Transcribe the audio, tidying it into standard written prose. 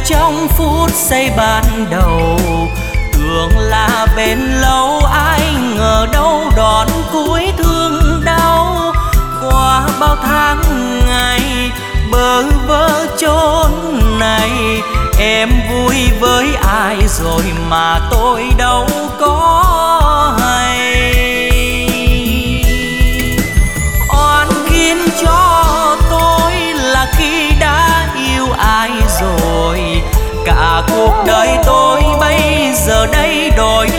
trong phút giây ban đầu. Tưởng là bền lâu, ai ngờ đâu đón cuối thương đau. Qua bao tháng ngày bơ vơ chốn này, em vui với ai rồi mà tôi đâu có hay. Oan khiến cho tôi là khi đã yêu ai rồi, cả cuộc đời tôi bây giờ đây đổi